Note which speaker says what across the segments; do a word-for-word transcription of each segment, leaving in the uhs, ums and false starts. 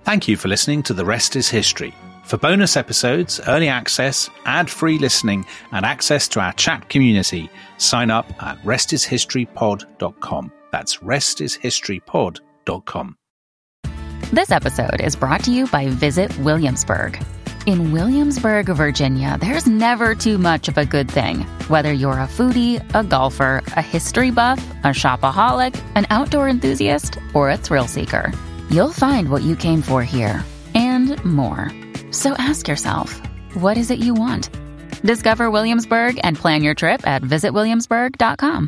Speaker 1: Thank you for listening to The Rest is History. For bonus episodes, early access, ad-free listening, and access to our chat community, sign up at rest is history pod dot com. That's rest is history pod dot com.
Speaker 2: This episode is brought to you by Visit Williamsburg. In Williamsburg, Virginia, there's never too much of a good thing. Whether you're a foodie, a golfer, a history buff, a shopaholic, an outdoor enthusiast, or a thrill seeker, you'll find what you came for here and more. So ask yourself, what is it you want? Discover Williamsburg and plan your trip at visit williamsburg dot com.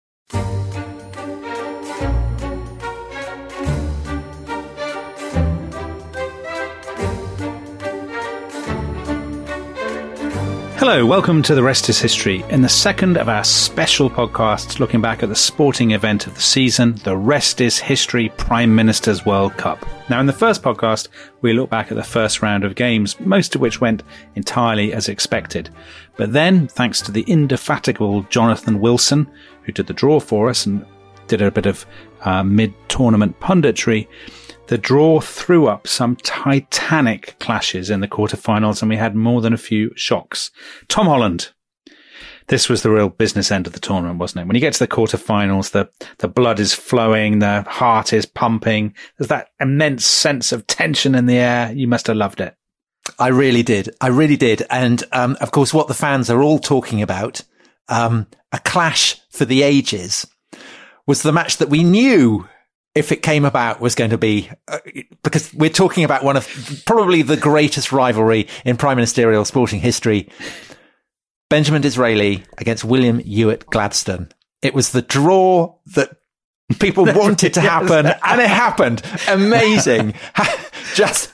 Speaker 1: Hello, welcome to The Rest is History, in the second of our special podcasts looking back at the sporting event of the season, the Rest is History Prime Minister's World Cup. Now, in the first podcast, we look back at the first round of games, most of which went entirely as expected. But then, thanks to the indefatigable Jonathan Wilson, who did the draw for us and did a bit of uh, mid-tournament punditry, the draw threw up some titanic clashes in the quarterfinals, and we had more than a few shocks. Tom Holland. This was the real business end of the tournament, wasn't it? When you get to the quarterfinals, the, the blood is flowing, the heart is pumping. There's that immense sense of tension in the air. You must have loved it.
Speaker 3: I really did. I really did. And, um, of course, what the fans are all talking about, um, a clash for the ages, was the match that we knew, if it came about, was going to be, uh, because we're talking about one of probably the greatest rivalry in prime ministerial sporting history. Benjamin Disraeli against William Ewart Gladstone. It was the draw that people wanted to happen, and it happened. Amazing. Just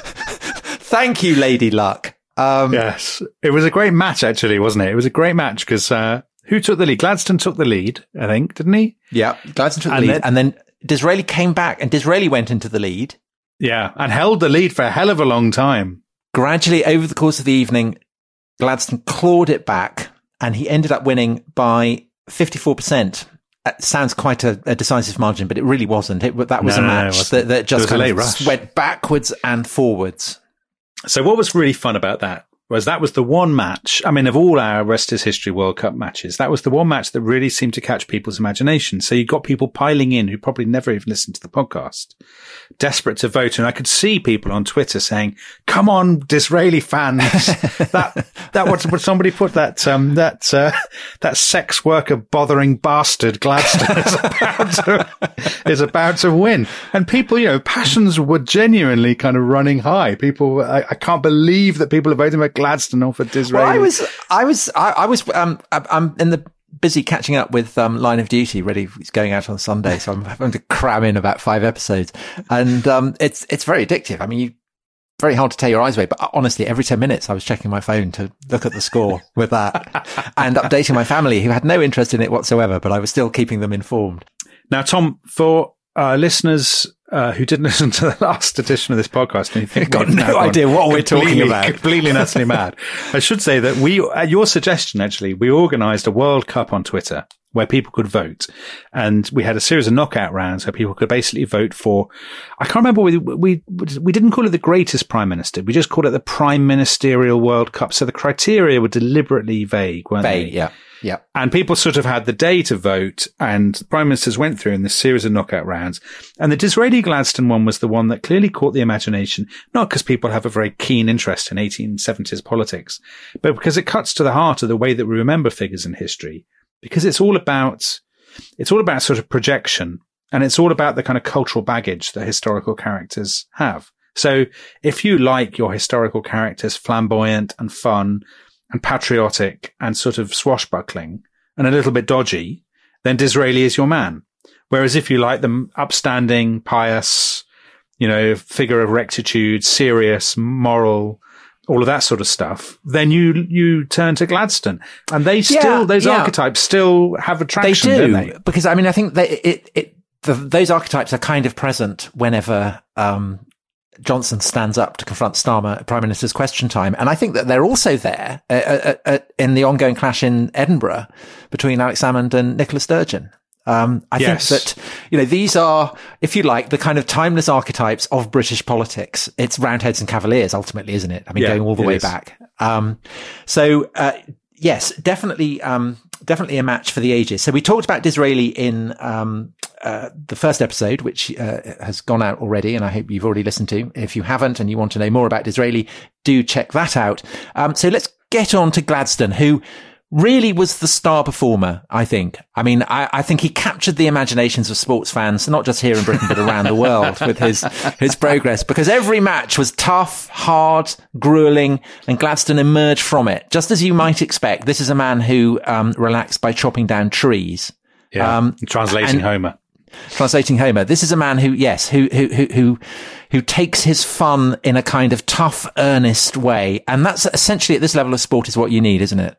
Speaker 3: thank you, Lady Luck. Um,
Speaker 1: yes, it was a great match, actually, wasn't it? It was a great match because uh, who took the lead? Gladstone took the lead, I think, didn't he?
Speaker 3: Yeah, Gladstone took the
Speaker 1: and
Speaker 3: lead,
Speaker 1: then,
Speaker 3: and then Disraeli came back, and Disraeli went into the lead.
Speaker 1: Yeah, and held the lead for a hell of a long time.
Speaker 3: Gradually, over the course of the evening, Gladstone clawed it back, and he ended up winning by fifty-four percent. That sounds quite a, a decisive margin, but it really wasn't. It, that was
Speaker 1: no,
Speaker 3: a match
Speaker 1: no,
Speaker 3: that, that just kind of
Speaker 1: rush.
Speaker 3: went backwards and forwards.
Speaker 1: So what was really fun about that was that was the one match, I mean, of all our Rest is History World Cup matches, that was the one match that really seemed to catch people's imagination. So you got people piling in who probably never even listened to the podcast, desperate to vote. And I could see people on Twitter saying, come on, Disraeli fans. that, that, what, what somebody put that, um, that, uh, that sex worker bothering bastard Gladstone is about to, is about to win. And people, you know, passions were genuinely kind of running high. People, I, I can't believe that people are voting for Gladstone or for Disraeli.
Speaker 3: Well, I was, I was, I, I was, um, I, I'm in the busy catching up with, um, Line of Duty, ready. It's going out on Sunday. So I'm having to cram in about five episodes, and, um, it's, it's very addictive. I mean, you, very hard to tear your eyes away, but honestly, every ten minutes I was checking my phone to look at the score with that and updating my family, who had no interest in it whatsoever, but I was still keeping them informed.
Speaker 1: Now, Tom, for uh, listeners uh, who didn't listen to the last edition of this podcast, and you think
Speaker 3: got no idea what we're talking about,
Speaker 1: completely and utterly mad, I should say that we, at your suggestion, actually, we organised a World Cup on Twitter where people could vote, and we had a series of knockout rounds where people could basically vote for, I can't remember, we, we, we didn't call it the greatest prime minister, we just called it the Prime Ministerial World Cup. So the criteria were deliberately vague, weren't
Speaker 3: vague,
Speaker 1: they?
Speaker 3: yeah. Yeah.
Speaker 1: And people sort of had the day to vote, and the prime ministers went through in this series of knockout rounds. And the Disraeli Gladstone one was the one that clearly caught the imagination, not because people have a very keen interest in eighteen seventies politics, but because it cuts to the heart of the way that we remember figures in history. Because it's all about, it's all about sort of projection, and it's all about the kind of cultural baggage that historical characters have. So if you like your historical characters flamboyant and fun and patriotic and sort of swashbuckling and a little bit dodgy, then Disraeli is your man. Whereas if you like them upstanding, pious, you know, figure of rectitude, serious, moral, all of that sort of stuff, then you you turn to Gladstone. And they still,
Speaker 3: yeah,
Speaker 1: those
Speaker 3: yeah.
Speaker 1: archetypes still have attraction,
Speaker 3: they do,
Speaker 1: don't they?
Speaker 3: Because, I mean, I think that it, it the, those archetypes are kind of present whenever um Johnson stands up to confront Starmer at Prime Minister's Question Time. And I think that they're also there uh, uh, uh, in the ongoing clash in Edinburgh between Alex Salmond and Nicola Sturgeon. Um, I
Speaker 1: Yes.
Speaker 3: think that, you know, these are, if you like, the kind of timeless archetypes of British politics. It's Roundheads and Cavaliers, ultimately, isn't it? I mean,
Speaker 1: Yeah,
Speaker 3: going all the
Speaker 1: it
Speaker 3: way
Speaker 1: is.
Speaker 3: back. Um, so, uh, yes, definitely, um, definitely a match for the ages. So we talked about Disraeli in, um, uh, the first episode, which, uh, has gone out already. And I hope you've already listened to. If you haven't and you want to know more about Disraeli, do check that out. Um, so let's get on to Gladstone, who really was the star performer, I think. I mean, I, I think he captured the imaginations of sports fans, not just here in Britain, but around the world with his, his progress, because every match was tough, hard, grueling, and Gladstone emerged from it. Just as you might expect, this is a man who, um, relaxed by chopping down trees.
Speaker 1: Yeah.
Speaker 3: Um,
Speaker 1: Translating
Speaker 3: and-
Speaker 1: Homer.
Speaker 3: Translating Homer. This is a man who, yes, who, who, who, who, who takes his fun in a kind of tough, earnest way. And that's essentially at this level of sport is what you need, isn't it?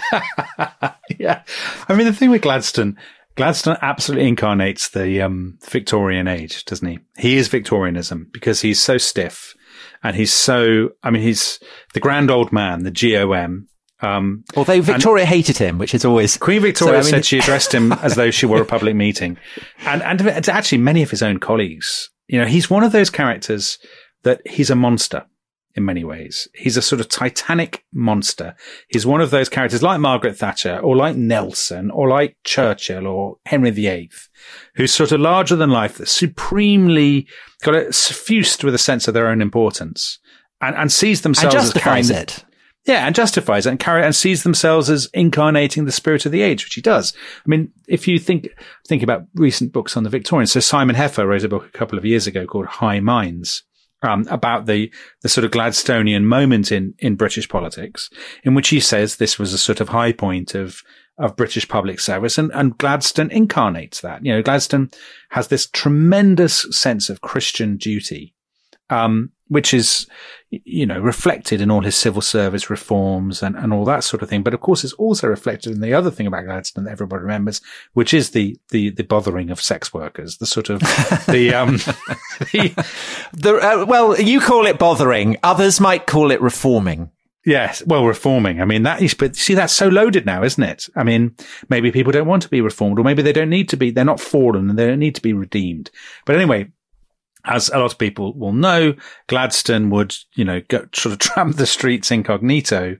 Speaker 1: Yeah. I mean, the thing with Gladstone, Gladstone absolutely incarnates the um, Victorian age, doesn't he? He is Victorianism because he's so stiff and he's so, I mean, he's the grand old man, the G O M. Um,
Speaker 3: Although Victoria hated him, which is always...
Speaker 1: Queen Victoria
Speaker 3: So, I mean-
Speaker 1: said she addressed him as though she were a public meeting. And, and to actually many of his own colleagues, you know, he's one of those characters that he's a monster in many ways. He's a sort of titanic monster. He's one of those characters like Margaret Thatcher or like Nelson or like Churchill or Henry the Eighth, who's sort of larger than life, that's supremely got it suffused with a sense of their own importance and, and sees
Speaker 3: And
Speaker 1: themselves as
Speaker 3: justifies
Speaker 1: carrying
Speaker 3: it.
Speaker 1: Yeah, and justifies it and carry and sees themselves as incarnating the spirit of the age, which he does. I mean, if you think think about recent books on the Victorians, so Simon Heffer wrote a book a couple of years ago called High Minds, um, about the the sort of Gladstonian moment in in British politics, in which he says this was a sort of high point of of British public service, and and Gladstone incarnates that. You know, Gladstone has this tremendous sense of Christian duty. Um, which is, you know, reflected in all his civil service reforms and, and all that sort of thing. But of course, it's also reflected in the other thing about Gladstone that everybody remembers, which is the, the, the bothering of sex workers, the sort of, the, um, the,
Speaker 3: The, uh, well, you call it bothering. Others might call it reforming.
Speaker 1: yes, well, reforming. I mean, that is, but see, that's so loaded now, isn't it? I mean, maybe people don't want to be reformed, or maybe they don't need to be, they're not fallen and they don't need to be redeemed. But anyway, as a lot of people will know, Gladstone would, you know, go, sort of tramp the streets incognito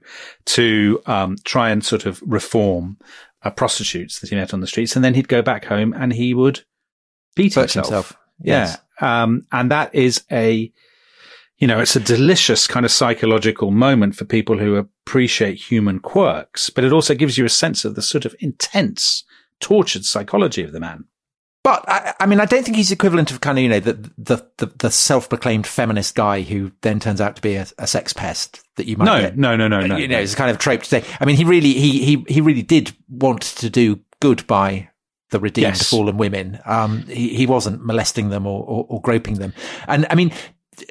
Speaker 1: to um, try and sort of reform uh, prostitutes that he met on the streets. And then he'd go back home and he would beat
Speaker 3: Butch
Speaker 1: himself.
Speaker 3: himself.
Speaker 1: Yeah.
Speaker 3: Yes.
Speaker 1: Um, and that is a, you know, it's a delicious kind of psychological moment for people who appreciate human quirks, but it also gives you a sense of the sort of intense, tortured psychology of the man.
Speaker 3: But I, I mean, I don't think he's equivalent of kind of, you know, the, the, the, the self-proclaimed feminist guy who then turns out to be a, a sex pest that you might
Speaker 1: No,
Speaker 3: get.
Speaker 1: no, no, no, no.
Speaker 3: You know, it's a kind of trope today. I mean, he really, he, he, he really did want to do good by the redeemed
Speaker 1: Yes.
Speaker 3: fallen women. Um, he, he wasn't molesting them or, or, or groping them. And I mean,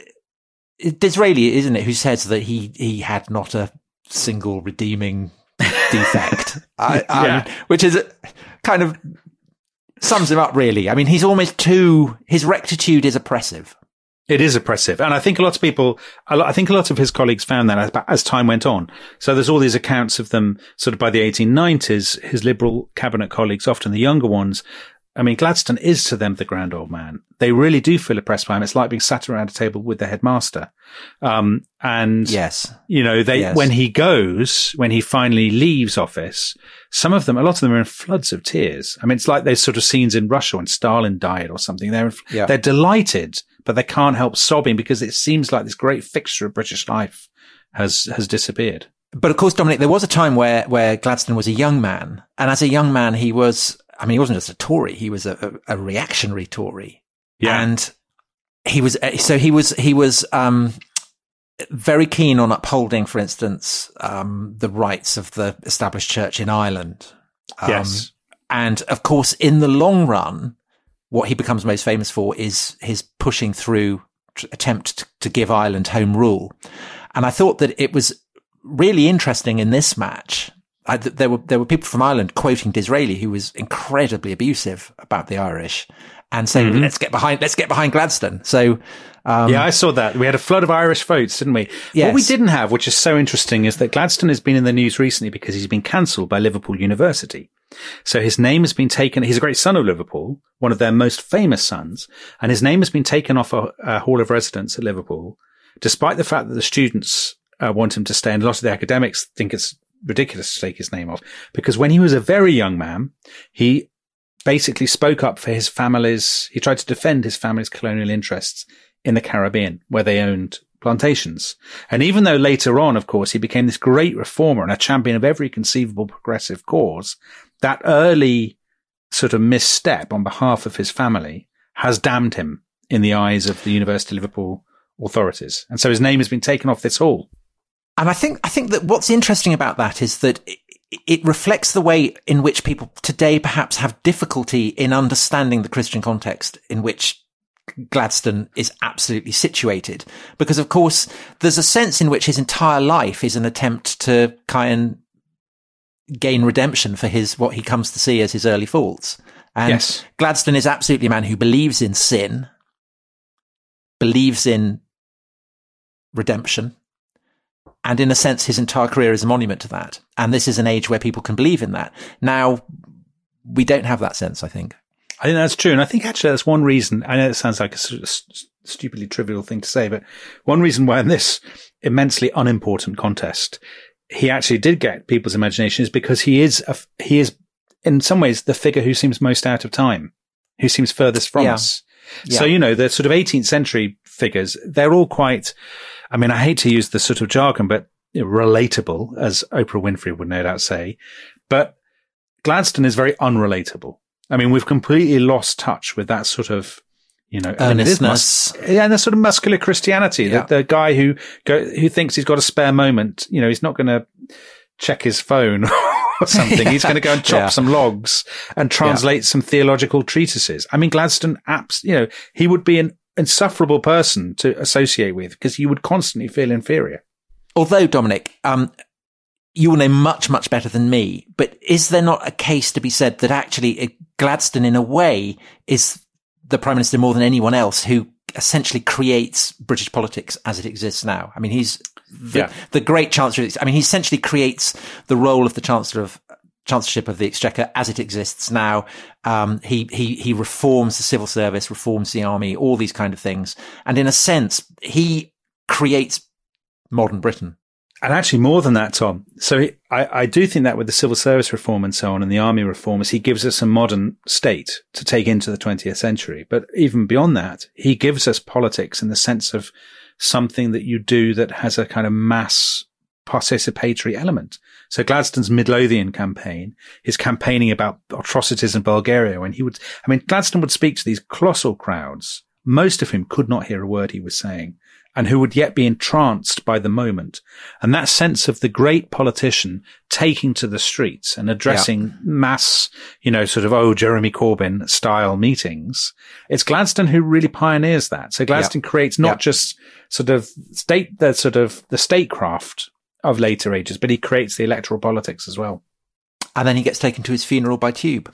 Speaker 3: Disraeli, isn't it, who says that he, he had not a single redeeming defect, I, I
Speaker 1: Yeah.
Speaker 3: mean, which is kind of sums him up, really. I mean, he's almost too, his rectitude is oppressive.
Speaker 1: It is oppressive. And I think a lot of people, a lot, I think a lot of his colleagues found that as, as time went on. So there's all these accounts of them sort of by the eighteen nineties, his Liberal cabinet colleagues, often the younger ones. I mean, Gladstone is to them the grand old man. They really do feel oppressed by him. It's like being sat around a table with the headmaster. Um, and,
Speaker 3: Yes.
Speaker 1: you know, they,
Speaker 3: Yes.
Speaker 1: when he goes, when he finally leaves office, some of them, a lot of them are in floods of tears. I mean, it's like those sort of scenes in Russia when Stalin died or something. They're,
Speaker 3: Yeah.
Speaker 1: they're delighted, but they can't help sobbing because it seems like this great fixture of British life has, has disappeared.
Speaker 3: But of course, Dominic, there was a time where, where Gladstone was a young man. And as a young man, he was, I mean, he wasn't just a Tory, he was a, a, a reactionary Tory.
Speaker 1: Yeah.
Speaker 3: And he was, so he was, he was, um, very keen on upholding, for instance, um, the rights of the established church in Ireland. Um,
Speaker 1: Yes.
Speaker 3: And of course, in the long run, what he becomes most famous for is his pushing through t- attempt to, to give Ireland home rule. And I thought that it was really interesting in this match. I, there were there were people from Ireland quoting Disraeli, who was incredibly abusive about the Irish, and say, mm-hmm. let's get behind, let's get behind Gladstone. So, um,
Speaker 1: yeah, I saw that. We had a flood of Irish votes, didn't we?
Speaker 3: Yes.
Speaker 1: What we didn't have, which is so interesting, is that Gladstone has been in the news recently because he's been cancelled by Liverpool University. So his name has been taken. He's a great son of Liverpool, one of their most famous sons, and his name has been taken off a, a hall of residence at Liverpool, despite the fact that the students uh, want him to stay, and a lot of the academics think it's ridiculous to take his name off, because when he was a very young man, he basically spoke up for his family's, he tried to defend his family's colonial interests in the Caribbean, where they owned plantations. And even though later on, of course, he became this great reformer and a champion of every conceivable progressive cause, that early sort of misstep on behalf of his family has damned him in the eyes of the University of Liverpool authorities. And so his name has been taken off this hall.
Speaker 3: And I think, I think that what's interesting about that is that it, it reflects the way in which people today perhaps have difficulty in understanding the Christian context in which Gladstone is absolutely situated. Because of course, there's a sense in which his entire life is an attempt to kind of gain redemption for his, what he comes to see as his early faults. And
Speaker 1: yes.
Speaker 3: Gladstone is absolutely a man who believes in sin, believes in redemption. And in a sense, his entire career is a monument to that. And this is an age where people can believe in that. Now, we don't have that sense, I think.
Speaker 1: I think that's true. And I think actually that's one reason. I know it sounds like a sort of stupidly trivial thing to say, but one reason why in this immensely unimportant contest, he actually did get people's imagination is because he is, a, he is in some ways the figure who seems most out of time, who seems furthest from
Speaker 3: yeah.
Speaker 1: us.
Speaker 3: Yeah.
Speaker 1: So, you know, the sort of eighteenth century figures, they're all quite, I mean, I hate to use the sort of jargon, but you know, relatable, as Oprah Winfrey would no doubt say. But Gladstone is very unrelatable. I mean, we've completely lost touch with that sort of, you know,
Speaker 3: earnestness.
Speaker 1: I mean, mus- yeah, and the sort of muscular Christianity.
Speaker 3: Yeah.
Speaker 1: The, the guy who go, who thinks he's got a spare moment, you know, he's not going to check his phone or something.
Speaker 3: yeah.
Speaker 1: He's going to go and chop
Speaker 3: yeah.
Speaker 1: some logs and translate yeah. some theological treatises. I mean, Gladstone, apps, you know, he would be an insufferable person to associate with because you would constantly feel inferior.
Speaker 3: Although, Dominic, um, you will know much, much better than me, but is there not a case to be said that actually Gladstone, in a way, is the Prime Minister more than anyone else who essentially creates British politics as it exists now? I mean, he's the,
Speaker 1: yeah.
Speaker 3: the great Chancellor. I mean, he essentially creates the role of the Chancellor of Chancellorship of the Exchequer as it exists now. Um, he, he, he reforms the civil service, reforms the army, all these kind of things. And in a sense, he creates modern Britain.
Speaker 1: And actually more than that, Tom. So he, I, I do think that with the civil service reform and so on and the army reforms, he gives us a modern state to take into the twentieth century. But even beyond that, he gives us politics in the sense of something that you do that has a kind of mass participatory element. So Gladstone's Midlothian campaign, his campaigning about atrocities in Bulgaria, when he would, I mean, Gladstone would speak to these colossal crowds, most of whom could not hear a word he was saying, and who would yet be entranced by the moment. And that sense of the great politician taking to the streets and addressing yeah. mass, you know, sort of, oh, Jeremy Corbyn style meetings. It's Gladstone who really pioneers that. So Gladstone yeah. creates not yeah. just sort of state, the sort of the statecraft of later ages, but he creates the electoral politics as well.
Speaker 3: And then he gets taken to his funeral by tube.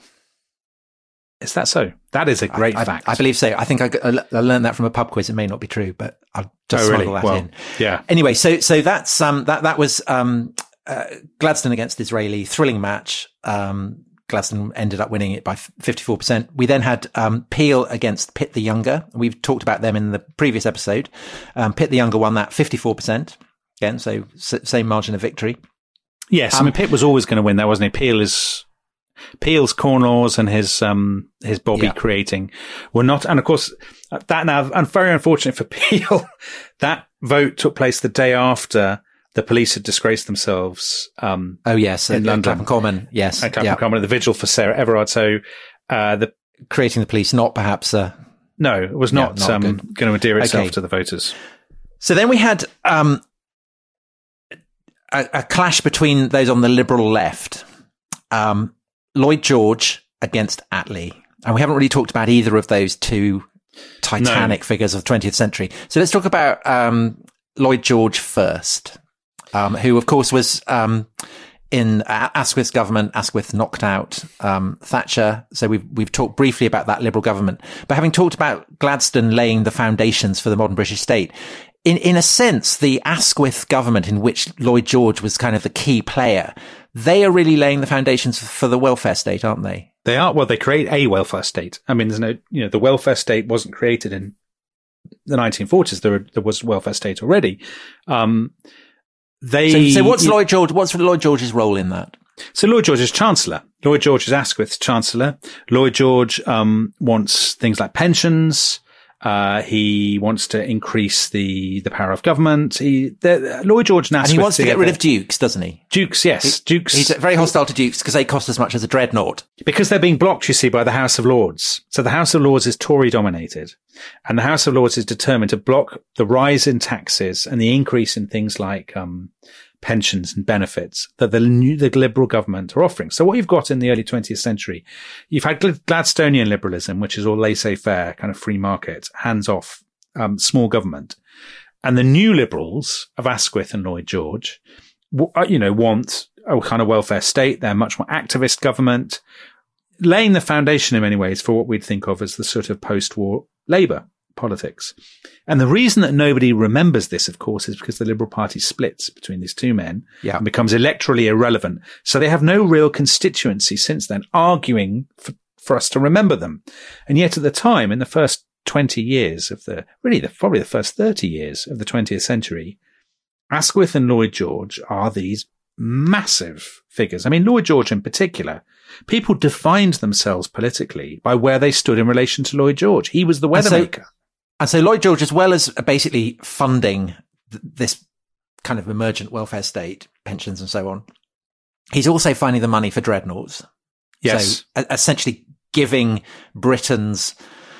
Speaker 1: Is that so? That is a great
Speaker 3: I,
Speaker 1: fact.
Speaker 3: I, I believe so. I think I, I learned that from a pub quiz. It may not be true, but I'll just
Speaker 1: oh,
Speaker 3: smuggle
Speaker 1: really?
Speaker 3: that
Speaker 1: well,
Speaker 3: in.
Speaker 1: Yeah.
Speaker 3: Anyway, so so that's um that that was um uh, Gladstone against Disraeli, thrilling match. Um, Gladstone ended up winning it by fifty-four percent. We then had um Peel against Pitt the Younger. We've talked about them in the previous episode. Um, Pitt the Younger won that fifty-four percent again, so s- same margin of victory.
Speaker 1: Yes, um, I mean Pitt was always going to win that, wasn't he? Peel is. Peel's Corn Laws and his um his Bobby
Speaker 3: yeah.
Speaker 1: creating were not, and of course that now, and very unfortunate for Peel, that vote took place the day after the police had disgraced themselves. Um,
Speaker 3: oh yes,
Speaker 1: in
Speaker 3: uh,
Speaker 1: London,
Speaker 3: Clapham Common, yes,
Speaker 1: at Clapham
Speaker 3: yeah.
Speaker 1: Common, at the vigil for Sarah Everard. So uh, the
Speaker 3: creating the police, not perhaps. Uh,
Speaker 1: no, it was not,
Speaker 3: yeah, not
Speaker 1: um, going to endear itself
Speaker 3: okay.
Speaker 1: to the voters.
Speaker 3: So then we had um a, a clash between those on the liberal left. Um. Lloyd George against Attlee. And we haven't really talked about either of those two titanic no. figures of the twentieth century. So let's talk about um, Lloyd George first, um, who, of course, was um, in uh, Asquith's government. Asquith knocked out um, Thatcher. So we've we've talked briefly about that Liberal government. But having talked about Gladstone laying the foundations for the modern British state, in in a sense, the Asquith government, in which Lloyd George was kind of the key player, they are really laying the foundations for the welfare state, aren't they?
Speaker 1: They are. Well, they create a welfare state. I mean, there's no, you know, the welfare state wasn't created in the nineteen forties. There, there was welfare state already. Um, they.
Speaker 3: So, so what's you, Lloyd George? What's Lloyd George's role in that?
Speaker 1: So Lloyd George is Chancellor. Lloyd George is Asquith's Chancellor. Lloyd George um, wants things like pensions. Uh, he wants to increase the, the power of government. He, the, Lloyd George and Asquith.
Speaker 3: And he wants to
Speaker 1: together.
Speaker 3: get rid of dukes, doesn't he?
Speaker 1: Dukes, yes.
Speaker 3: He,
Speaker 1: dukes.
Speaker 3: He's very hostile to dukes because they cost as much as a dreadnought.
Speaker 1: Because they're being blocked, you see, by the House of Lords. So the House of Lords is Tory dominated. And the House of Lords is determined to block the rise in taxes and the increase in things like, um, pensions and benefits that the new, the Liberal government are offering. So what you've got in the early twentieth century, you've had Gladstonian liberalism, which is all laissez-faire, kind of free market, hands-off, um, small government. And the new liberals of Asquith and Lloyd George, you know, want a kind of welfare state. They're much more activist government, laying the foundation in many ways for what we'd think of as the sort of post-war Labour politics. And the reason that nobody remembers this, of course, is because the Liberal Party splits between these two men
Speaker 3: yeah.
Speaker 1: and becomes electorally irrelevant. So they have no real constituency since then arguing for, for us to remember them. And yet at the time, in the first twenty years of the, really the, probably the first thirty years of the twentieth century, Asquith and Lloyd George are these massive figures. I mean, Lloyd George in particular, people defined themselves politically by where they stood in relation to Lloyd George. He was the weathermaker.
Speaker 3: And so Lloyd George, as well as basically funding th- this kind of emergent welfare state, pensions and so on, he's also finding the money for dreadnoughts.
Speaker 1: Yes.
Speaker 3: So essentially giving Britain's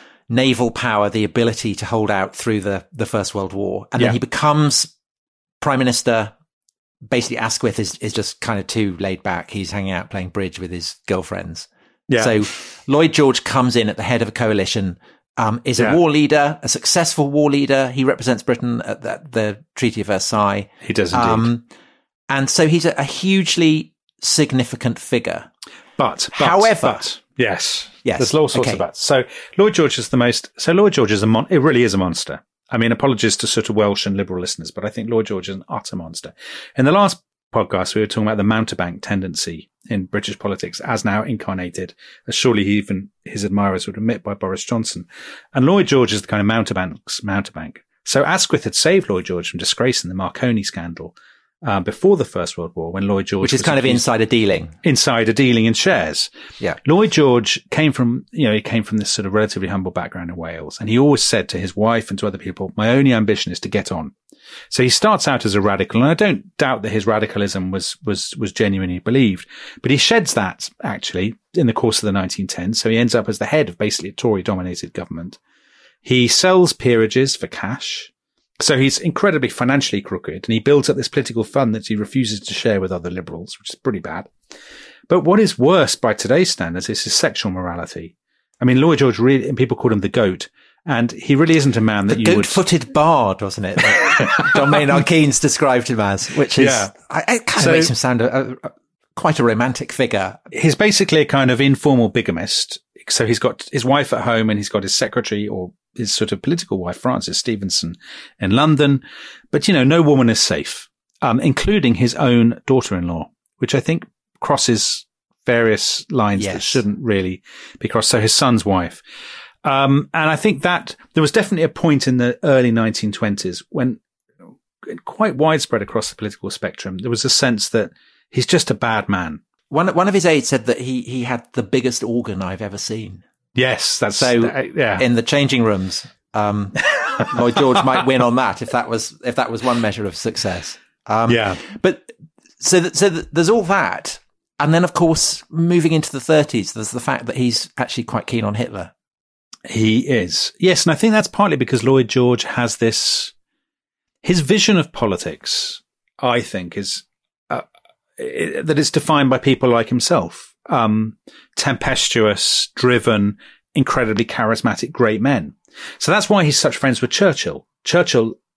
Speaker 3: naval power the ability to hold out through the, the First World War. And
Speaker 1: yeah.
Speaker 3: then he becomes Prime Minister. Basically, Asquith is, is just kind of too laid back. He's hanging out playing bridge with his girlfriends.
Speaker 1: Yeah.
Speaker 3: So Lloyd George comes in at the head of a coalition, um, is
Speaker 1: yeah.
Speaker 3: a war leader, a successful war leader. He represents Britain at the, the Treaty of Versailles.
Speaker 1: He does indeed. Um,
Speaker 3: and so he's a, a hugely significant figure.
Speaker 1: But, but
Speaker 3: however,
Speaker 1: but, yes,
Speaker 3: yes,
Speaker 1: there's all sorts
Speaker 3: okay.
Speaker 1: of buts. So Lloyd George is the most, so Lloyd George is a mon, it really is a monster. I mean, apologies to sort of Welsh and Liberal listeners, but I think Lloyd George is an utter monster. In the last podcast, we were talking about the mountebank tendency in British politics as now incarnated, as surely even his admirers would admit, by Boris Johnson. And Lloyd George is the kind of mountebank's mountebank. So Asquith had saved Lloyd George from disgrace in the Marconi scandal uh, before the First World War, when Lloyd George
Speaker 3: Which is kind of insider dealing.
Speaker 1: Insider dealing in shares.
Speaker 3: Yeah.
Speaker 1: Lloyd George came from, you know, he came from this sort of relatively humble background in Wales. And he always said to his wife and to other people, my only ambition is to get on. So he starts out as a radical, and I don't doubt that his radicalism was, was, was genuinely believed, but he sheds that actually in the course of the nineteen tens. So he ends up as the head of basically a Tory dominated government. He sells peerages for cash. So he's incredibly financially crooked, and he builds up this political fund that he refuses to share with other liberals, which is pretty bad. But what is worse by today's standards is his sexual morality. I mean, Lloyd George really, and people called him the goat. And he really isn't a man that
Speaker 3: the
Speaker 1: you would...
Speaker 3: The goat-footed bard, wasn't it? John Maynard Keynes described him as, which is...
Speaker 1: Yeah.
Speaker 3: I, it kind
Speaker 1: so,
Speaker 3: of makes him sound a, a, quite a romantic figure.
Speaker 1: He's basically a kind of informal bigamist. So he's got his wife at home, and he's got his secretary, or his sort of political wife, Frances Stevenson, in London. But, you know, no woman is safe, um, including his own daughter-in-law, which I think crosses various lines
Speaker 3: yes.
Speaker 1: that shouldn't really be crossed. So his son's wife. Um, and I think that there was definitely a point in the early nineteen twenties when, quite widespread across the political spectrum, there was a sense that he's just a bad man.
Speaker 3: One one of his aides said that he he had the biggest organ I've ever seen.
Speaker 1: Yes, that's
Speaker 3: so.
Speaker 1: Uh, yeah.
Speaker 3: In the changing rooms, um, Lloyd George might win on that if that was if that was one measure of success. Um,
Speaker 1: yeah,
Speaker 3: but so that, so that there's all that, and then of course moving into the thirties, there's the fact that he's actually quite keen on Hitler.
Speaker 1: He is. Yes. And I think that's partly because Lloyd George has this, his vision of politics, I think, is uh, it, that it's defined by people like himself, um, tempestuous, driven, incredibly charismatic, great men. So that's why he's such friends with Churchill. Churchill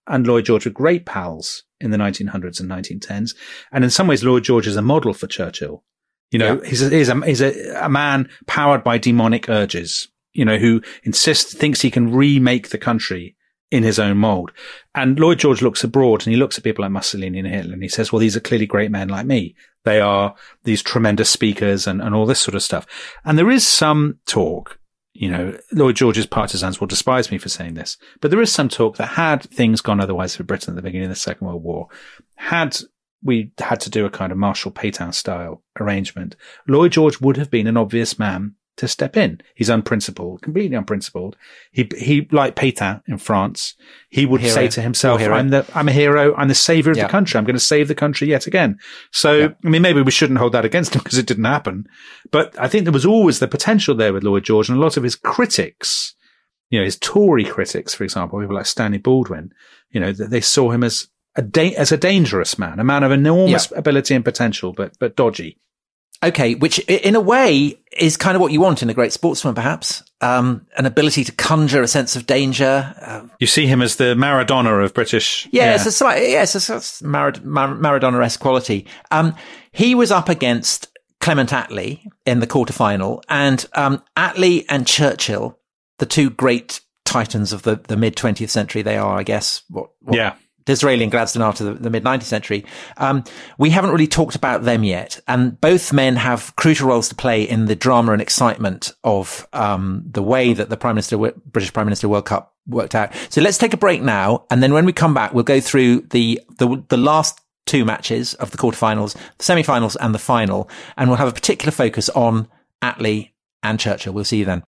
Speaker 1: and Lloyd George were great pals in the nineteen hundreds and nineteen tens. And in some ways, Lloyd George is a model for Churchill. You know, yeah. he's, a, he's, a, he's a, a man powered by demonic urges, you know, who insists, thinks he can remake the country in his own mold. And Lloyd George looks abroad and he looks at people like Mussolini and Hitler and he says, well, these are clearly great men like me. They are these tremendous speakers and, and all this sort of stuff. And there is some talk, you know, Lloyd George's partisans will despise me for saying this, but there is some talk that had things gone otherwise for Britain at the beginning of the Second World War, had we had to do a kind of Marshal Pétain style arrangement, Lloyd George would have been an obvious man to step in. He's unprincipled, completely unprincipled. He, he, like Pétain in France, he would say to himself, I'm the, I'm a hero. I'm the savior of yeah. the country. I'm going to save the country yet again. So, yeah. I mean, maybe we shouldn't hold that against him because it didn't happen. But I think there was always the potential there with Lloyd George, and a lot of his critics, you know, his Tory critics, for example, people like Stanley Baldwin, you know, they saw him as a da- as a dangerous man, a man of enormous yeah. ability and potential, but, but dodgy.
Speaker 3: Okay, which in a way is kind of what you want in a great sportsman, perhaps. Um, an ability to conjure a sense of danger. Uh,
Speaker 1: you see him as the Maradona of British.
Speaker 3: Yeah, yeah. it's a slight, yes, it's a Marad- Mar- Maradona-esque quality. Um, he was up against Clement Attlee in the quarterfinal, and um, Attlee and Churchill, the two great titans of the, the mid twentieth century, they are, I guess. What? what
Speaker 1: yeah.
Speaker 3: Disraeli and Gladstone after the, the mid nineteenth century. Um, we haven't really talked about them yet. And both men have crucial roles to play in the drama and excitement of, um, the way that the Prime Minister, British Prime Minister World Cup worked out. So let's take a break now. And then when we come back, we'll go through the, the, the last two matches of the quarterfinals, the semi-finals and the final. And we'll have a particular focus on Attlee and Churchill. We'll see you then.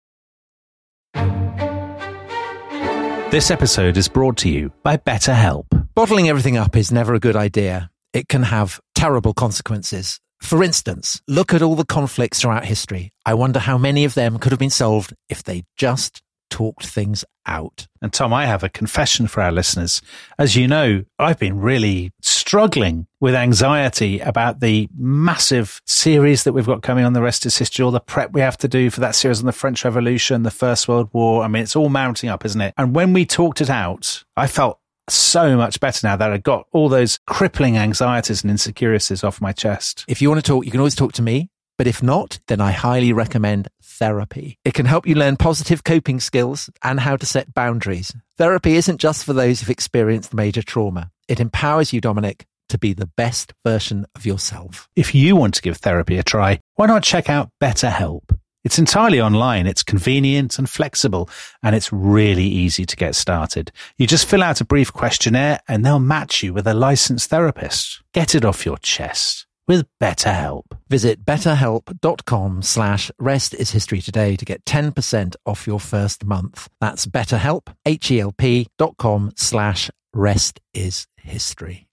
Speaker 4: This episode is brought to you by BetterHelp.
Speaker 3: Bottling everything up is never a good idea. It can have terrible consequences. For instance, look at all the conflicts throughout history. I wonder how many of them could have been solved if they just talked things out.
Speaker 4: And Tom, I have a confession for our listeners. As you know, I've been really struggling with anxiety about the massive series that we've got coming on The Rest is History, all the prep we have to do for that series on the French Revolution, the First World War. I mean, it's all mounting up, isn't it? And when we talked it out, I felt so much better now that I got all those crippling anxieties and insecurities off my chest.
Speaker 3: If you want to talk, you can always talk to me. But if not, then I highly recommend therapy. It can help you learn positive coping skills and how to set boundaries. Therapy isn't just for those who've experienced major trauma. It empowers you, Dominic, to be the best version of yourself.
Speaker 4: If you want to give therapy a try, why not check out BetterHelp? It's entirely online, it's convenient and flexible, and it's really easy to get started. You just fill out a brief questionnaire and they'll match you with a licensed therapist. Get it off your chest with BetterHelp.
Speaker 3: Visit betterhelp.com slash rest is history today to get ten percent off your first month. That's betterhelp, H-E-L-P dot com slash rest is history.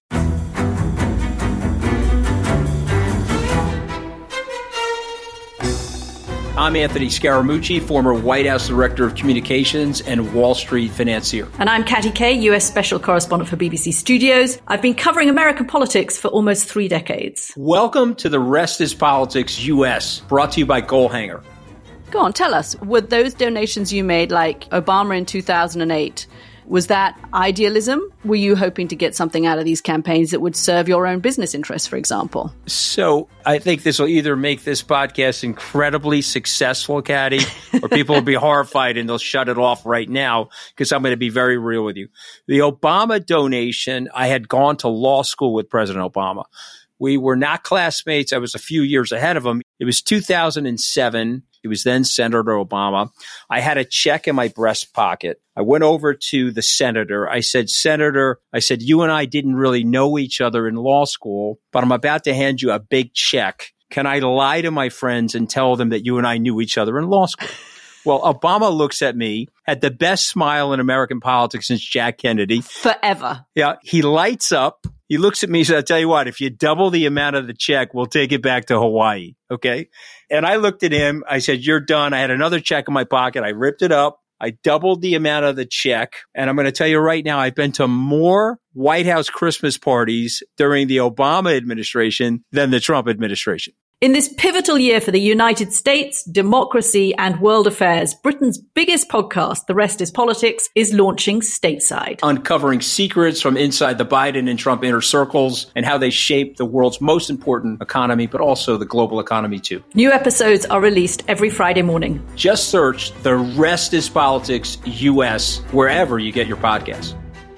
Speaker 5: I'm Anthony Scaramucci, former White House Director of Communications and Wall Street financier.
Speaker 6: And I'm Katty Kay, U S Special Correspondent for B B C Studios. I've been covering American politics for almost three decades.
Speaker 5: Welcome to The Rest is Politics U S, brought to you by Goalhanger.
Speaker 6: Go on, tell us, were those donations you made, like Obama in two thousand eight, was that idealism? Were you hoping to get something out of these campaigns that would serve your own business interests, for example?
Speaker 5: So I think this will either make this podcast incredibly successful, Katty, or people will be horrified and they'll shut it off right now because I'm going to be very real with you. The Obama donation, I had gone to law school with President Obama. We were not classmates. I was a few years ahead of him. It was two thousand seven. He was then Senator Obama. I had a check in my breast pocket. I went over to the senator. I said, Senator, I said, you and I didn't really know each other in law school, but I'm about to hand you a big check. Can I lie to my friends and tell them that you and I knew each other in law school? Well, Obama looks at me, had the best smile in American politics since Jack Kennedy.
Speaker 6: Forever.
Speaker 5: Yeah. He lights up. He looks at me and says, I'll tell you what, if you double the amount of the check, we'll take it back to Hawaii. Okay. And I looked at him. I said, you're done. I had another check in my pocket. I ripped it up. I doubled the amount of the check. And I'm going to tell you right now, I've been to more White House Christmas parties during the Obama administration than the Trump administration.
Speaker 6: In this pivotal year for the United States, democracy, and world affairs, Britain's biggest podcast, The Rest is Politics, is launching stateside.
Speaker 5: Uncovering secrets from inside the Biden and Trump inner circles and how they shape the world's most important economy, but also the global economy too.
Speaker 6: New episodes are released every Friday morning.
Speaker 5: Just search The Rest is Politics U S wherever you get your podcasts.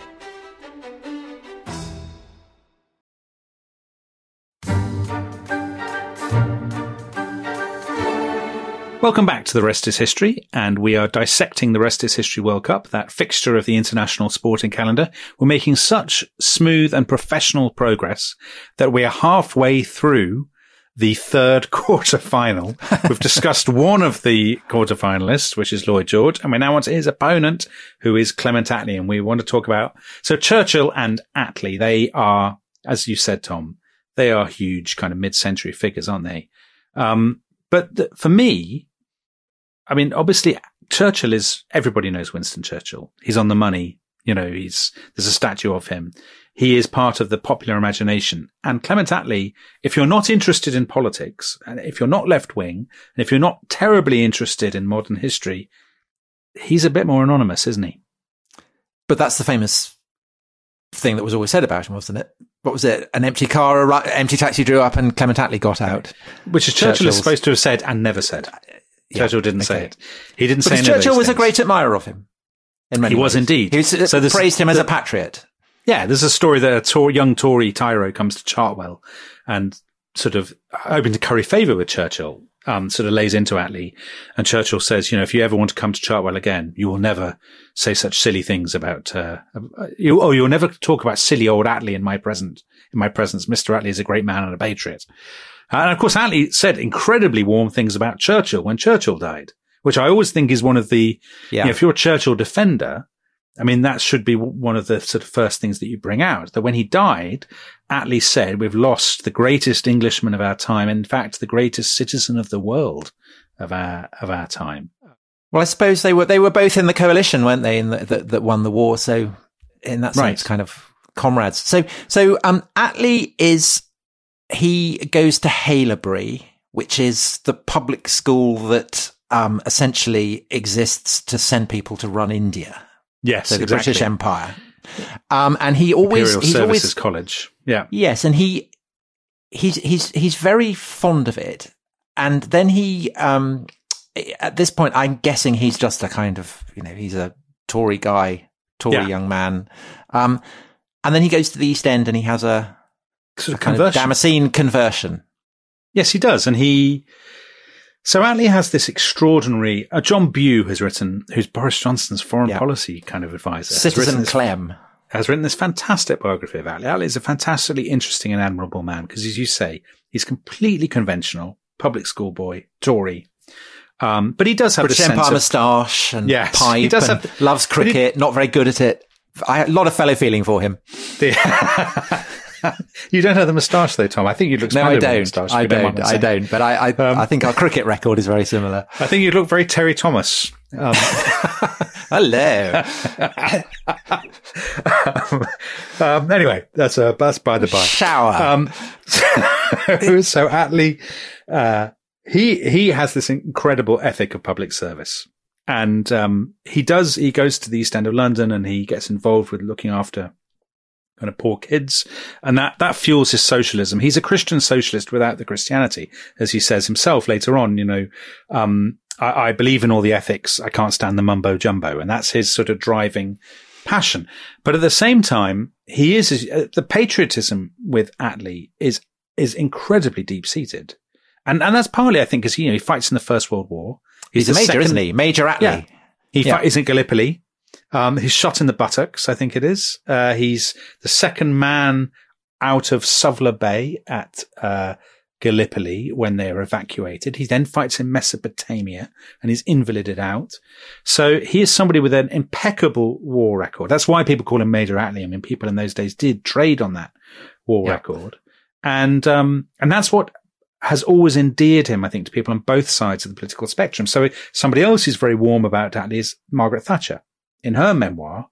Speaker 1: Welcome back to The Rest is History, and we are dissecting the Rest is History World Cup, that fixture of the international sporting calendar. We're making such smooth and professional progress that we are halfway through the third quarter-final. We've discussed one of the quarter-finalists, which is Lloyd George, and we're now on to his opponent, who is Clement Attlee, and we want to talk about... So Churchill and Attlee, they are, as you said, Tom, they are huge kind of mid-century figures, aren't they? Um, but th- for me... I mean, obviously, Churchill is, everybody knows Winston Churchill. He's on the money. You know, he's, there's a statue of him. He is part of the popular imagination. And Clement Attlee, if you're not interested in politics, and if you're not left wing, and if you're not terribly interested in modern history, he's a bit more anonymous, isn't he?
Speaker 3: But that's the famous thing that was always said about him, wasn't it? What was it? An empty car, an empty taxi drew up and Clement Attlee got out.
Speaker 1: Which is Churchill is supposed to have said and never said. Churchill didn't
Speaker 3: okay.
Speaker 1: say it. He didn't
Speaker 3: because
Speaker 1: say any
Speaker 3: Churchill
Speaker 1: of those
Speaker 3: was
Speaker 1: things.
Speaker 3: a great admirer of him. In many
Speaker 1: he
Speaker 3: ways.
Speaker 1: was indeed.
Speaker 3: He was,
Speaker 1: so this,
Speaker 3: praised him as
Speaker 1: the,
Speaker 3: a patriot.
Speaker 1: Yeah, there's a story that a Tor- young Tory tyro comes to Chartwell and sort of hoping to curry favour with Churchill, um, sort of lays into Attlee. And Churchill says, you know, if you ever want to come to Chartwell again, you will never say such silly things about, uh, you, oh, you'll never talk about silly old Attlee in my present, in my presence. Mister Attlee is a great man and a patriot. And of course, Attlee said incredibly warm things about Churchill when Churchill died, which I always think is one of the,
Speaker 3: yeah.
Speaker 1: you know, if you're a Churchill defender, I mean, that should be one of the sort of first things that you bring out. That when he died, Attlee said, we've lost the greatest Englishman of our time. In fact, the greatest citizen of the world of our, of our time.
Speaker 3: Well, I suppose they were, they were both in the coalition, weren't they? In the, that, that won the war. So in that sense,
Speaker 1: right.
Speaker 3: kind of comrades. So, so, um, Attlee is, he goes to Haileybury, which is the public school that, um, essentially exists to send people to run India.
Speaker 1: Yes,
Speaker 3: so the
Speaker 1: exactly.
Speaker 3: British Empire. Um, and he always,
Speaker 1: Imperial
Speaker 3: he's
Speaker 1: Services
Speaker 3: always,
Speaker 1: College. Yeah.
Speaker 3: Yes. And he, he's, he's, he's very fond of it. And then he, um, at this point, I'm guessing he's just a kind of, you know, he's a Tory guy, Tory
Speaker 1: yeah.
Speaker 3: young man. Um, and then he goes to the East End and he has a,
Speaker 1: sort of
Speaker 3: a kind
Speaker 1: conversion.
Speaker 3: of Damascene conversion.
Speaker 1: Yes, he does. And he, so Attlee has this extraordinary, uh, John Bew has written, who's Boris Johnson's foreign
Speaker 3: yeah.
Speaker 1: policy kind of advisor.
Speaker 3: Citizen
Speaker 1: this,
Speaker 3: Clem.
Speaker 1: Has written this fantastic biography of Attlee. Attlee is a fantastically interesting and admirable man because, as you say, he's completely conventional, public school boy, Tory. Um, but he does have
Speaker 3: British
Speaker 1: this
Speaker 3: Empire
Speaker 1: sense of,
Speaker 3: moustache and
Speaker 1: yes,
Speaker 3: pipe
Speaker 1: he does
Speaker 3: and
Speaker 1: have,
Speaker 3: loves cricket,
Speaker 1: he,
Speaker 3: not very good at it. I had a lot of fellow feeling for him.
Speaker 1: The, you don't have the moustache though, Tom. I think you'd look
Speaker 3: No, I
Speaker 1: splendid with a
Speaker 3: don't.
Speaker 1: moustache.
Speaker 3: I
Speaker 1: You don't
Speaker 3: don't.
Speaker 1: mind
Speaker 3: I don't. But I, I,
Speaker 1: Um,
Speaker 3: I think our cricket record is very similar.
Speaker 1: I think you'd look very Terry Thomas. Um,
Speaker 3: Hello.
Speaker 1: um, um, anyway, that's a that's by the by.
Speaker 3: Shower.
Speaker 1: Um, so, so Attlee, uh, he he has this incredible ethic of public service, and um, he does. He goes to the East End of London, and he gets involved with looking after kind of poor kids, and that that fuels his socialism. He's a Christian socialist without the Christianity, as he says himself later on. You know, um, I, I believe in all the ethics. I can't stand the mumbo jumbo, and that's his sort of driving passion. But at the same time, he is uh, the patriotism with Attlee is is incredibly deep seated, and and that's partly, I think, because you know he fights in the First World War.
Speaker 3: He's,
Speaker 1: He's
Speaker 3: a major,
Speaker 1: second,
Speaker 3: isn't he? Major Attlee.
Speaker 1: Yeah. He
Speaker 3: Yeah.
Speaker 1: fights in Gallipoli. Um, he's shot in the buttocks, I think it is. Uh, he's the second man out of Suvla Bay at uh, Gallipoli when they're evacuated. He then fights in Mesopotamia and he's invalided out. So he is somebody with an impeccable war record. That's why people call him Major Attlee. I mean, people in those days did trade on that war
Speaker 3: Yeah.
Speaker 1: record. And, um, and that's what has always endeared him, I think, to people on both sides of the political spectrum. So somebody else who's very warm about Attlee is Margaret Thatcher. In her memoir,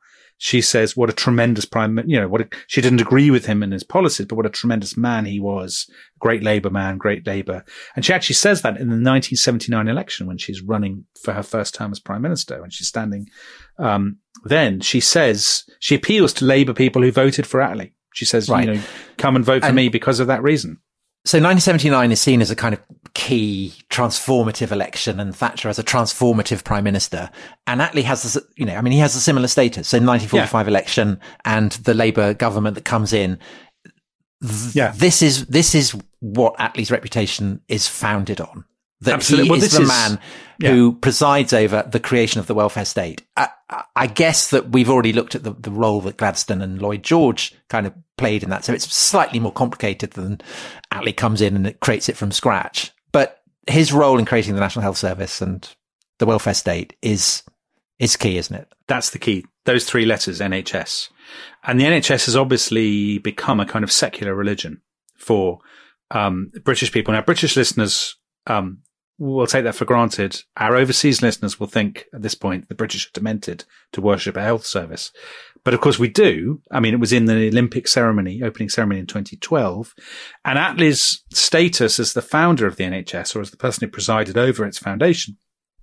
Speaker 1: she says what a tremendous prime, you know, what a, she didn't agree with him and his policies, but what a tremendous man he was. Great Labour man, great Labour. And she actually says that in the nineteen seventy-nine election when she's running for her first term as prime minister, when she's standing, um, then she says, she appeals to Labour people who voted for Attlee. She says, right. you know, come and vote for and, me because of that reason.
Speaker 3: So nineteen seventy-nine is seen as a kind of key transformative election, and Thatcher as a transformative prime minister. And Attlee has this, you know, I mean, he has a similar status. So nineteen forty-five yeah. election and the Labour government that comes in. Th- yeah. This is, this is what Attlee's reputation is founded on. That Absolutely. he well, is the is, man yeah. who presides over the creation of the welfare state. I, I guess that we've already looked at the, the role that Gladstone and Lloyd George kind of played in that. So it's slightly more complicated than Attlee comes in and it creates it from scratch. But his role in creating the National Health Service and the welfare state is, is key, isn't it?
Speaker 1: That's the key. Those three letters, N H S. And the N H S has obviously become a kind of secular religion for, um, British people. Now, British listeners, um, we'll take that for granted. Our overseas listeners will think at this point the British are demented to worship a health service. But of course we do. I mean, it was in the Olympic ceremony, opening ceremony in twenty twelve. And Attlee's status as the founder of the N H S, or as the person who presided over its foundation,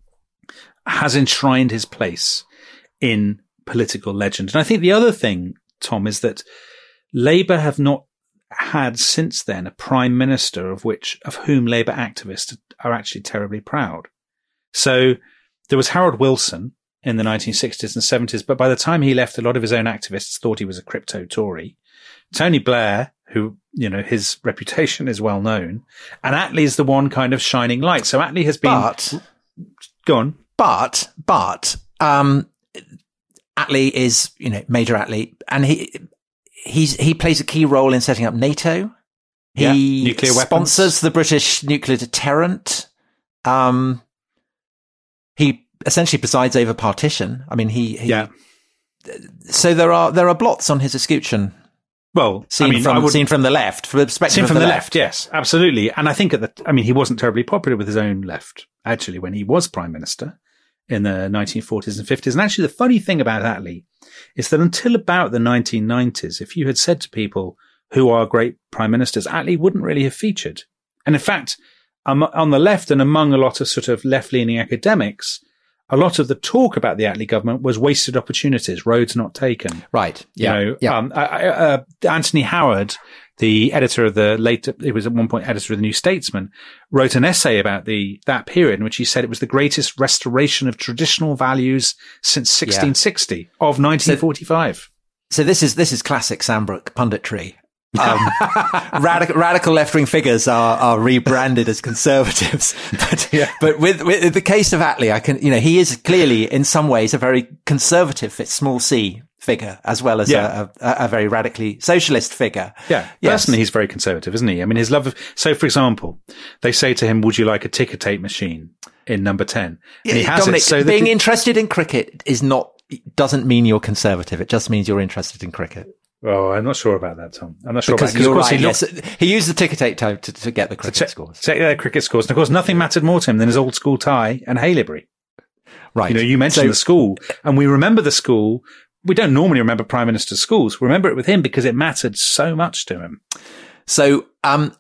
Speaker 1: has enshrined his place in political legend. And I think the other thing, Tom, is that Labour have not had since then a prime minister of which, of whom Labour activists are actually terribly proud. So there was Harold Wilson in the nineteen sixties and seventies, but by the time he left, a lot of his own activists thought he was a crypto Tory. Tony Blair, who, you know, his reputation is well known, and Attlee is the one kind of shining light. So Attlee has been,
Speaker 3: but,
Speaker 1: go on.
Speaker 3: But, but, um, Attlee is, you know, Major Attlee, and he, He's, he plays a key role in setting up NATO. He
Speaker 1: yeah, nuclear weapons.
Speaker 3: Sponsors the British nuclear deterrent. Um, he essentially presides over partition. I mean, he, he
Speaker 1: yeah.
Speaker 3: So there are, there are blots on his escutcheon.
Speaker 1: Well,
Speaker 3: seen
Speaker 1: I mean,
Speaker 3: from,
Speaker 1: I would,
Speaker 3: seen from the left, from the perspective
Speaker 1: seen
Speaker 3: of
Speaker 1: from
Speaker 3: the,
Speaker 1: the
Speaker 3: left.
Speaker 1: left. Yes, absolutely. And I think at the, I mean, he wasn't terribly popular with his own left, actually, when he was prime minister in the nineteen forties and fifties. And actually the funny thing about Attlee is that until about the nineteen nineties, if you had said to people who are great prime ministers, Attlee wouldn't really have featured. And in fact, um, on the left and among a lot of sort of left-leaning academics, a lot of the talk about the Attlee government was wasted opportunities, roads not taken.
Speaker 3: Right. Yeah.
Speaker 1: You know,
Speaker 3: yeah.
Speaker 1: Um, uh, Anthony Howard, the editor of the late, it was at one point editor of the New Statesman, wrote an essay about the, that period in which he said it was the greatest restoration of traditional values since sixteen sixty yeah. of nineteen forty-five.
Speaker 3: So, so this is, this is classic Sandbrook punditry. Um, radical, radical left-wing figures are, are rebranded as conservatives. But, yeah. but with, with the case of Attlee, I can, you know, he is clearly in some ways a very conservative, small c figure, as well as yeah. a, a, a very radically socialist figure.
Speaker 1: Yeah. Yes. Personally, he's very conservative, isn't he? I mean, his love of, so for example, they say to him, would you like a ticker tape machine in number ten?
Speaker 3: Yeah,
Speaker 1: and he has
Speaker 3: Dominic,
Speaker 1: it so
Speaker 3: being
Speaker 1: that
Speaker 3: interested in cricket is not, doesn't mean you're conservative. It just means you're interested in cricket.
Speaker 1: Oh, I'm not sure about that, Tom. I'm not sure
Speaker 3: because
Speaker 1: about that.
Speaker 3: You're
Speaker 1: of course
Speaker 3: right,
Speaker 1: he,
Speaker 3: yes.
Speaker 1: looked,
Speaker 3: he used the ticker tape to, to, to get the cricket
Speaker 1: to check,
Speaker 3: scores.
Speaker 1: Check their cricket scores. And of course, nothing mattered more to him than his old school tie and Haileybury.
Speaker 3: Right.
Speaker 1: You know, you mentioned so, the school, and we remember the school. We don't normally remember Prime Minister's schools. We remember it with him because it mattered so much to him.
Speaker 3: So, um,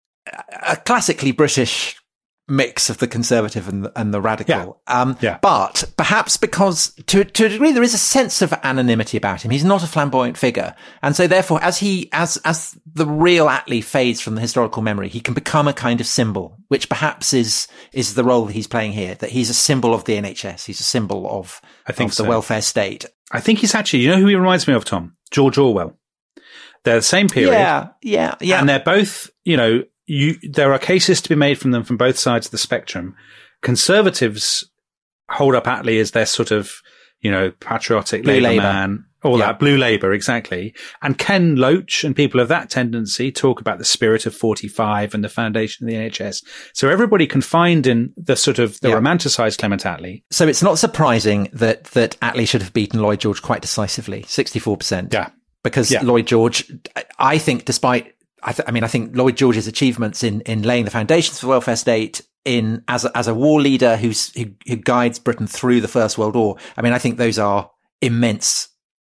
Speaker 3: a classically British mix of the conservative and the, and the radical.
Speaker 1: Yeah.
Speaker 3: Um,
Speaker 1: yeah.
Speaker 3: But perhaps because to, to a degree, there is a sense of anonymity about him. He's not a flamboyant figure. And so therefore, as he, as, as the real Attlee fades from the historical memory, he can become a kind of symbol, which perhaps is, is the role that he's playing here, that he's a symbol of the N H S. He's a symbol of,
Speaker 1: I think
Speaker 3: of
Speaker 1: so.
Speaker 3: the welfare state.
Speaker 1: I think he's actually, you know who he reminds me of, Tom? George Orwell. They're the same period.
Speaker 3: Yeah. Yeah. Yeah.
Speaker 1: And they're both, you know, You, there are cases to be made from them from both sides of the spectrum. Conservatives hold up Attlee as their sort of, you know, patriotic Labour, Labour man, all yeah. that, blue Labour, exactly. And Ken Loach and people of that tendency talk about the spirit of forty-five and the foundation of the N H S. So everybody can find in the sort of the yeah. romanticised Clement Attlee.
Speaker 3: So it's not surprising that, that Attlee should have beaten Lloyd George quite decisively, sixty-four percent.
Speaker 1: Yeah.
Speaker 3: Because
Speaker 1: yeah.
Speaker 3: Lloyd George, I think, despite I, th- I mean, I think Lloyd George's achievements in, in laying the foundations for the welfare state, in as a, as a war leader who's, who, who guides Britain through the First World War. I mean, I think those are immense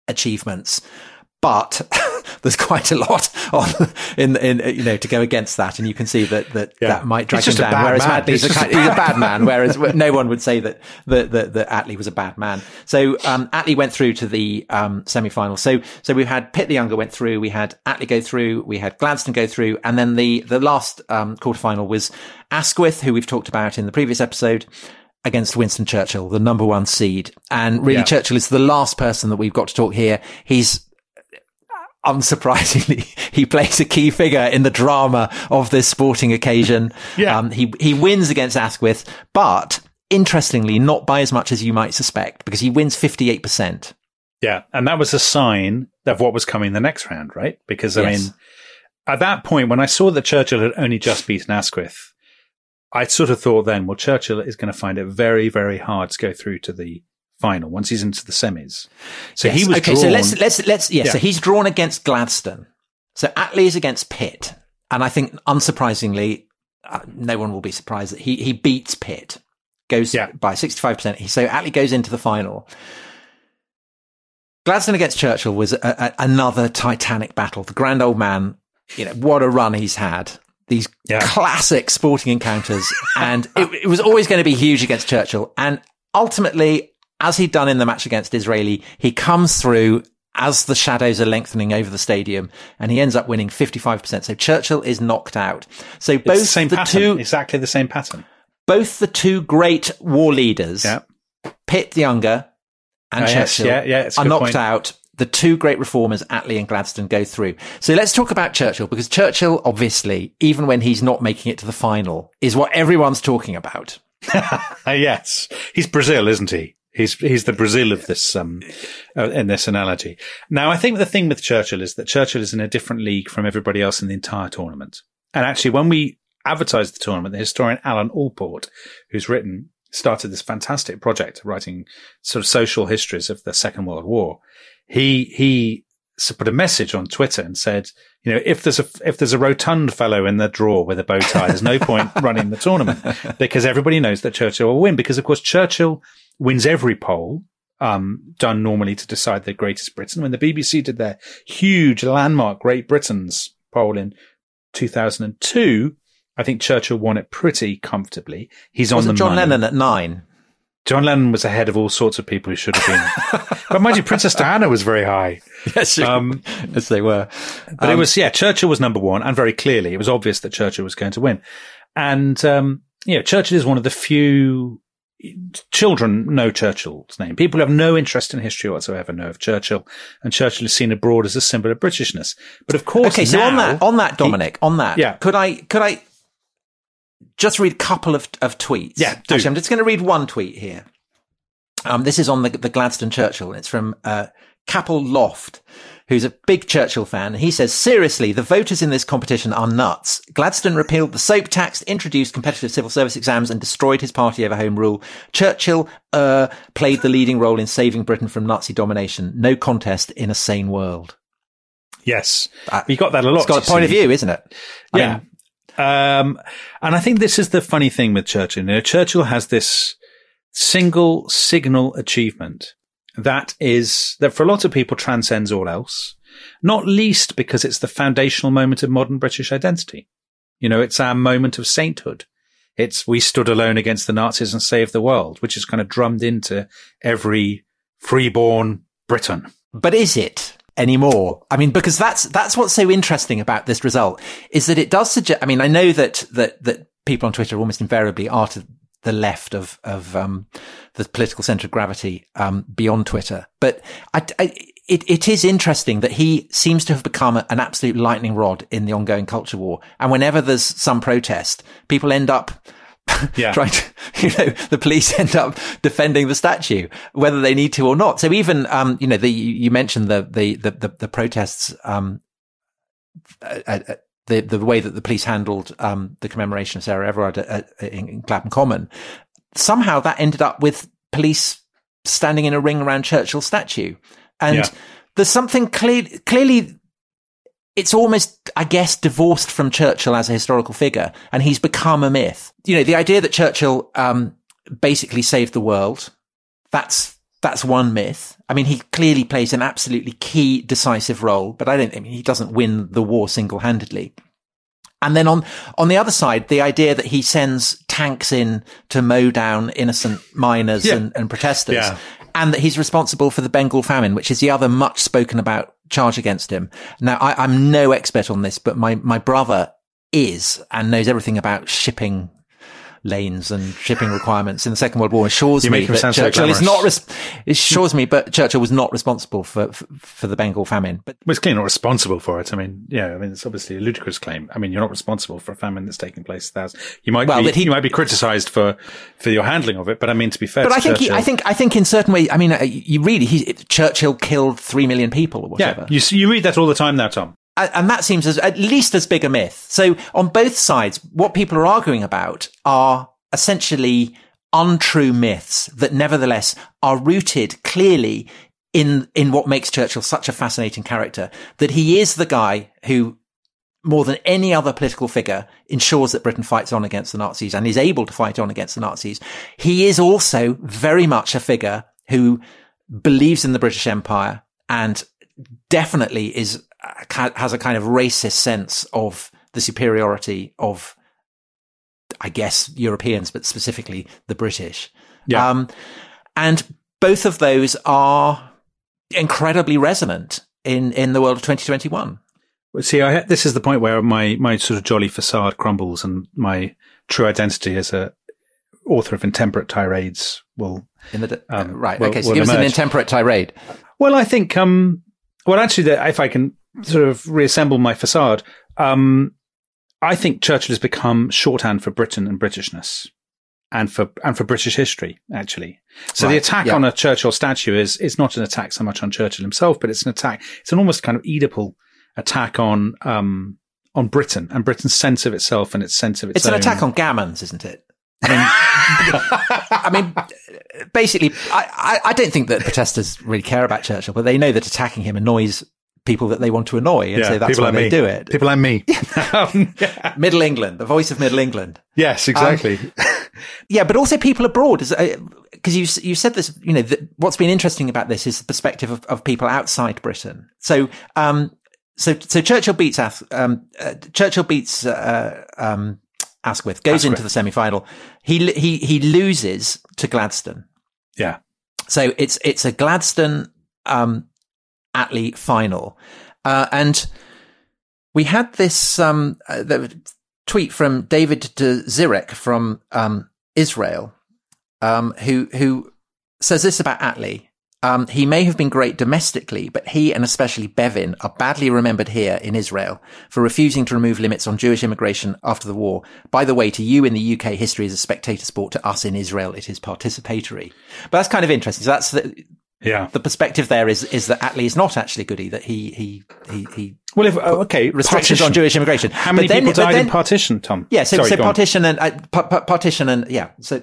Speaker 3: achievements. But there's quite a lot on in, in, you know, to go against that. And you can see that, that, yeah. that might drag him down. Whereas Attlee's a, he's a bad man, whereas no one would say that, that, that, that Attlee was a bad man. So, um, Attlee went through to the, um, semi-final. So, so we had Pitt the Younger went through, we had Attlee go through, we had Gladstone go through, and then the, the last, um, quarterfinal was Asquith, who we've talked about in the previous episode, against Winston Churchill, the number one seed. And really, yeah. Churchill is the last person that we've got to talk here. He's, unsurprisingly, he plays a key figure in the drama of this sporting occasion. Yeah. Um, he, he wins against Asquith, but interestingly, not by as much as you might suspect, because he wins fifty-eight percent.
Speaker 1: Yeah. And that was a sign of what was coming the next round, right? Because, I yes. mean, at that point, when I saw that Churchill had only just beaten Asquith, I sort of thought then, well, Churchill is going to find it very, very hard to go through to the final once he's into the semis. So yes. he was
Speaker 3: okay.
Speaker 1: Drawn,
Speaker 3: so let's let's let's yeah, yeah. So he's drawn against Gladstone. So Attlee is against Pitt, and I think unsurprisingly, uh, no one will be surprised that he he beats Pitt, goes yeah. by sixty-five percent. So Attlee goes into the final. Gladstone against Churchill was a, a, another titanic battle. The grand old man, you know, what a run he's had. These yeah. classic sporting encounters, and it, it was always going to be huge against Churchill, and ultimately, as he'd done in the match against Disraeli, he comes through as the shadows are lengthening over the stadium, and he ends up winning fifty-five percent. So Churchill is knocked out. So both
Speaker 1: it's the, same
Speaker 3: the
Speaker 1: pattern,
Speaker 3: two,
Speaker 1: exactly the same pattern.
Speaker 3: Both the two great war leaders,
Speaker 1: yeah.
Speaker 3: Pitt the Younger and
Speaker 1: oh,
Speaker 3: Churchill,
Speaker 1: yes. yeah, yeah,
Speaker 3: are knocked
Speaker 1: point.
Speaker 3: out. The two great reformers, Attlee and Gladstone, go through. So let's talk about Churchill, because Churchill, obviously, even when he's not making it to the final, is what everyone's talking about.
Speaker 1: Yes. He's Brazil, isn't he? He's he's the Brazil of this um uh, in this analogy. Now, I think the thing with Churchill is that Churchill is in a different league from everybody else in the entire tournament. And actually, when we advertised the tournament, the historian Alan Allport, who's written started this fantastic project of writing sort of social histories of the Second World War. He he put a message on Twitter and said, you know, if there's a if there's a rotund fellow in the draw with a bow tie, there's no point running the tournament, because everybody knows that Churchill will win. Because of course Churchill wins every poll um, done normally to decide the greatest Britain. When the B B C did their huge landmark Great Britain's poll in two thousand two, I think Churchill won it pretty comfortably. He's on the money.
Speaker 3: Wasn't John Lennon at nine?
Speaker 1: John Lennon was ahead of all sorts of people who should have been. But mind you, Princess Diana was very high.
Speaker 3: Yes, um, yes they were.
Speaker 1: But
Speaker 3: um,
Speaker 1: it was, yeah, Churchill was number one, and very clearly it was obvious that Churchill was going to win. And, um, you know, Churchill is one of the few children know Churchill's name. People who have no interest in history whatsoever know of Churchill, and Churchill is seen abroad as a symbol of Britishness. But of course,
Speaker 3: okay, so
Speaker 1: now,
Speaker 3: on that, on that, Dominic, he, on that,
Speaker 1: yeah.
Speaker 3: could I, could I just read a couple of, of tweets?
Speaker 1: Yeah, do.
Speaker 3: Actually, I'm just going to read one tweet here. Um, this is on the, the Gladstone Churchill. It's from, uh, Capel Loft, who's a big Churchill fan. He says, seriously, the voters in this competition are nuts. Gladstone repealed the soap tax, introduced competitive civil service exams, and destroyed his party over Home Rule. Churchill, uh, played the leading role in saving Britain from Nazi domination. No contest in a sane world.
Speaker 1: Yes. Uh, you got that a lot.
Speaker 3: It's got a point of view, isn't it? I
Speaker 1: yeah. Mean, um, and I think this is the funny thing with Churchill. You know, Churchill has this single signal achievement that is, that for a lot of people transcends all else, not least because it's the foundational moment of modern British identity. You know, it's our moment of sainthood. It's, we stood alone against the Nazis and saved the world, which is kind of drummed into every freeborn Briton.
Speaker 3: But is it anymore? I mean, because that's, that's what's so interesting about this result, is that it does suggest, I mean, I know that, that, that people on Twitter almost invariably are to the left of, of, um, the political center of gravity, um, beyond Twitter. But I, I, it, it is interesting that he seems to have become a, an absolute lightning rod in the ongoing culture war. And whenever there's some protest, people end up yeah. trying to, you know, the police end up defending the statue, whether they need to or not. So even, um, you know, the, you mentioned the, the, the, the, the protests, um, uh, uh, The, the way that the police handled, um, the commemoration of Sarah Everard at, at, in, in Clapham Common, somehow that ended up with police standing in a ring around Churchill's statue. And yeah. there's something clear, clearly, it's almost, I guess, divorced from Churchill as a historical figure, and he's become a myth. You know, the idea that Churchill, um, basically saved the world, that's, That's one myth. I mean, he clearly plays an absolutely key, decisive role, but I don't, I mean, he doesn't win the war single-handedly. And then on, on the other side, the idea that he sends tanks in to mow down innocent miners yeah. and, and protesters, yeah. and that he's responsible for the Bengal famine, which is the other much spoken about charge against him. Now, I, I'm no expert on this, but my, my brother is and knows everything about shipping lanes and shipping requirements in the Second World War. Assures
Speaker 1: you
Speaker 3: me that Churchill is not, res- it assures me, but Churchill was not responsible for, for, for the Bengal famine. But
Speaker 1: well, it's clearly not responsible for it. I mean, yeah, I mean, it's obviously a ludicrous claim. I mean, you're not responsible for a famine that's taking place. Thousands. You might well, be, he, you might be criticised for, for your handling of it, but I mean, to be fair,
Speaker 3: but
Speaker 1: to
Speaker 3: I think,
Speaker 1: Churchill,
Speaker 3: he, I think, I think in certain ways, I mean, uh, you really, he, Churchill killed three million people or whatever.
Speaker 1: Yeah, you, you read that all the time now, Tom.
Speaker 3: And that seems as, at least as big a myth. So on both sides, what people are arguing about are essentially untrue myths that nevertheless are rooted clearly in, in what makes Churchill such a fascinating character, that he is the guy who, more than any other political figure, ensures that Britain fights on against the Nazis and is able to fight on against the Nazis. He is also very much a figure who believes in the British Empire and definitely is has a kind of racist sense of the superiority of, I guess, Europeans, but specifically the British.
Speaker 1: Yeah.
Speaker 3: Um, and both of those are incredibly resonant in, in the world of twenty twenty-one.
Speaker 1: Well, see, I, this is the point where my, my sort of jolly facade crumbles and my true identity as a author of intemperate tirades will...
Speaker 3: In the,
Speaker 1: um,
Speaker 3: right,
Speaker 1: will,
Speaker 3: okay, so
Speaker 1: will
Speaker 3: give
Speaker 1: emerge.
Speaker 3: us an intemperate tirade.
Speaker 1: Well, I think... Um, well, actually, if I can sort of reassemble my facade, um, I think Churchill has become shorthand for Britain and Britishness, and for and for British history, actually. So right. the attack yeah. on a Churchill statue is is not an attack so much on Churchill himself, but it's an attack. It's an almost kind of Oedipal attack on um on Britain and Britain's sense of itself and its sense of its.
Speaker 3: It's
Speaker 1: own.
Speaker 3: an attack on gammons, isn't it? I mean, I mean, basically, I, I don't think that protesters really care about Churchill, but they know that attacking him annoys people that they want to annoy, and
Speaker 1: yeah,
Speaker 3: so that's why
Speaker 1: like
Speaker 3: they
Speaker 1: me.
Speaker 3: do it.
Speaker 1: People like me. um,
Speaker 3: yeah. Middle England, the voice of Middle England.
Speaker 1: Yes, exactly.
Speaker 3: Um, yeah, but also people abroad, because uh, you you said this. You know, the, what's been interesting about this is the perspective of, of people outside Britain. So, um, so so Churchill beats um, uh, Churchill beats uh, um, Asquith, goes Asquith. into the semi-final. He he he loses to Gladstone.
Speaker 1: Yeah.
Speaker 3: So it's it's a Gladstone um, Attlee final, uh, and we had this um, uh, the tweet from David de Zirek from um, Israel, um, who who says this about Attlee. Um, he may have been great domestically, but he and especially Bevin are badly remembered here in Israel for refusing to remove limits on Jewish immigration after the war. By the way, to you in the U K, history is a spectator sport. To us in Israel, it is participatory. But that's kind of interesting. So that's the,
Speaker 1: yeah.
Speaker 3: the perspective there is, is that Attlee is not actually goody, that he, he, he, he
Speaker 1: well, if, oh, okay,
Speaker 3: restrictions partition. on Jewish immigration.
Speaker 1: How many
Speaker 3: then,
Speaker 1: people died
Speaker 3: then,
Speaker 1: in partition, Tom?
Speaker 3: Yeah. So,
Speaker 1: Sorry,
Speaker 3: so partition and, uh, pa- partition and, yeah. So,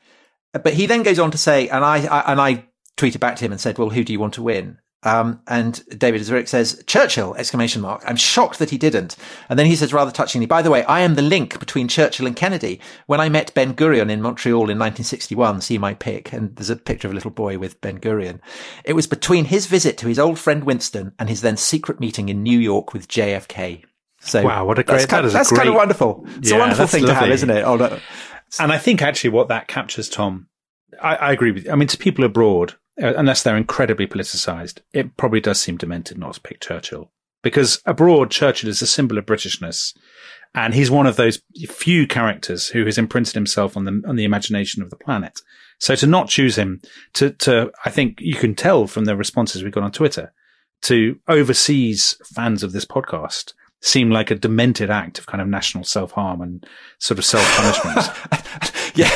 Speaker 3: but he then goes on to say, and I, I and I, tweeted back to him and said, well, who do you want to win? Um, and David Zurich says, Churchill, exclamation mark. I'm shocked that he didn't. And then he says rather touchingly, by the way, I am the link between Churchill and Kennedy. When I met Ben Gurion in Montreal in nineteen sixty-one, see my pic. And there's a picture of a little boy with Ben Gurion. It was between his visit to his old friend Winston and his then secret meeting in New York with J F K. So
Speaker 1: wow, what a great,
Speaker 3: that's kind,
Speaker 1: that is
Speaker 3: that's
Speaker 1: a great,
Speaker 3: kind of wonderful. It's
Speaker 1: yeah,
Speaker 3: a wonderful thing
Speaker 1: lovely.
Speaker 3: to have, isn't it? Oh, no.
Speaker 1: And I think actually what that captures, Tom, I, I agree with you. I mean, to people abroad, unless they're incredibly politicised, it probably does seem demented not to pick Churchill. Because abroad, Churchill is a symbol of Britishness. And he's one of those few characters who has imprinted himself on the on the imagination of the planet. So to not choose him, to, to I think you can tell from the responses we got on Twitter, to overseas fans of this podcast seem like a demented act of kind of national self-harm and sort of self-punishment.
Speaker 3: yeah.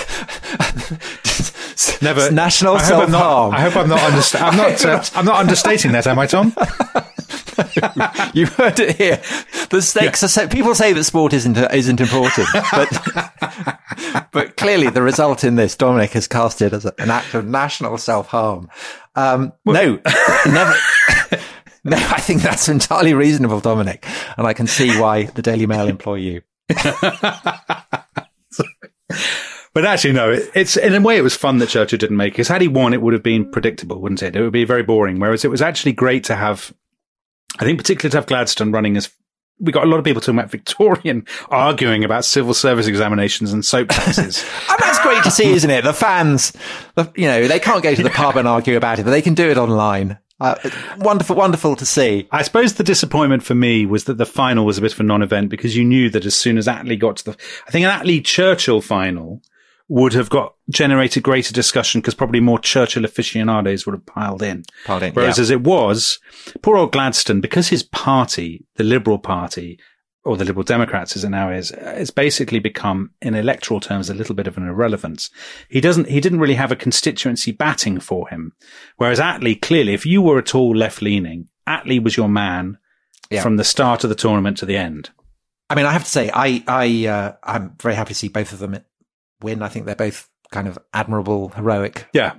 Speaker 1: Never
Speaker 3: it's national
Speaker 1: I
Speaker 3: self-harm.
Speaker 1: I hope I'm not. Understa- I'm not. Uh, I'm not understating that, am I, Tom?
Speaker 3: You heard it here. The stakes yeah. are set. People say that sport isn't isn't important, but but clearly the result in this, Dominic has cast it as a, an act of national self-harm. Um, well, no, never. No, I think that's entirely reasonable, Dominic, and I can see why the Daily Mail employ you.
Speaker 1: But actually, no, it, it's in a way it was fun that Churchill didn't make it, because had he won, it would have been predictable, wouldn't it? It would be very boring. Whereas it was actually great to have, I think particularly to have Gladstone running as, we got a lot of people talking about Victorian arguing about civil service examinations and soap taxes.
Speaker 3: And that's great to see, isn't it? The fans, the, you know, they can't go to the pub and argue about it, but they can do it online. Uh, wonderful, wonderful to see.
Speaker 1: I suppose the disappointment for me was that the final was a bit of a non-event, because you knew that as soon as Attlee got to the, I think an Attlee-Churchill final would have got generated greater discussion, because probably more Churchill aficionados would have piled in.
Speaker 3: Piled in,
Speaker 1: Whereas
Speaker 3: yeah.
Speaker 1: as it was, poor old Gladstone, because his party, the Liberal Party, or the Liberal Democrats as it now is, it's basically become, in electoral terms, a little bit of an irrelevance. He doesn't, he didn't really have a constituency batting for him. Whereas Attlee, clearly, if you were at all left-leaning, Attlee was your man yeah. from the start of the tournament to the end.
Speaker 3: I mean, I have to say, I, I, uh, I'm very happy to see both of them win. I think they're both kind of admirable, heroic
Speaker 1: yeah.